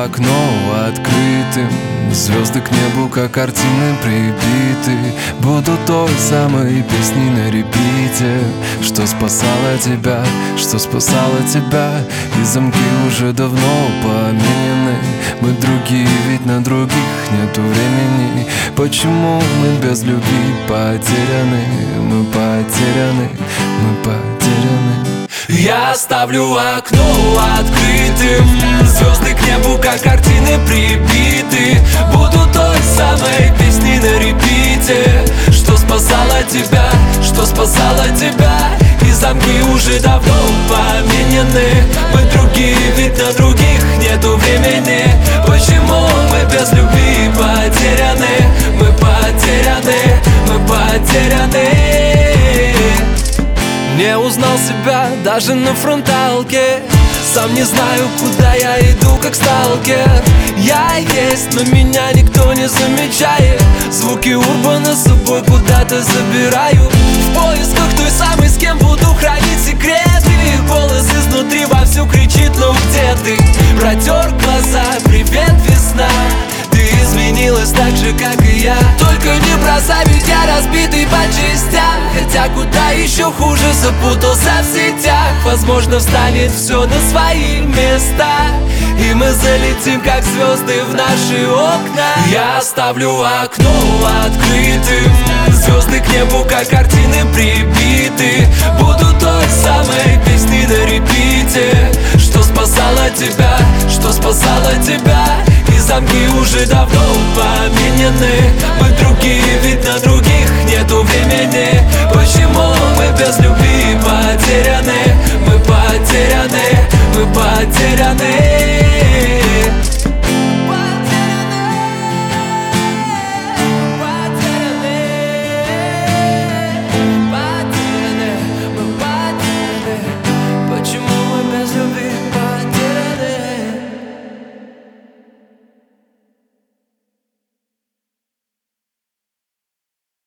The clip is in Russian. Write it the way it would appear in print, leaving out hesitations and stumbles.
окно открытым, звезды к небу, как картины прибиты. Буду той самой песней на репите, что спасала тебя, что спасала тебя. И замки уже давно поменены. Мы другие, ведь на других нету времени. Почему мы без любви потеряны? Мы потеряны, мы потеряны. Я оставлю окно открытым, звезды к небу, как картины прибиты. Буду той самой песней на репите, что спасала тебя, что спасала тебя. И замки уже давно поменены. Мы другие, ведь на других нету времени. Почему мы без любви потеряны? Мы потеряны, мы потеряны. Не узнал себя даже на фронталке. Сам не знаю, куда я иду, как сталкер. Я есть, но меня никто не замечает. Звуки урбана с собой куда-то забираю. В поисках той самой, с кем буду хранить секреты. Голос изнутри вовсю кричит: ну где ты? Протер глаза, привет, весна. Ты изменилась так же, как и я. Только не бросай, ведь я разбитый по частям. Хотя куда еще хуже, запутался в сетях. Возможно, встанет все на свои места, и мы залетим, как звезды, в наши окна. Я оставлю окно открытым, звезды к небу, как картины прибиты. Буду той самой песней на репите, что спасала тебя, что спасала тебя. И замки уже давно поменены. Мы другие, ведь на других нету времени. Почему мы без любви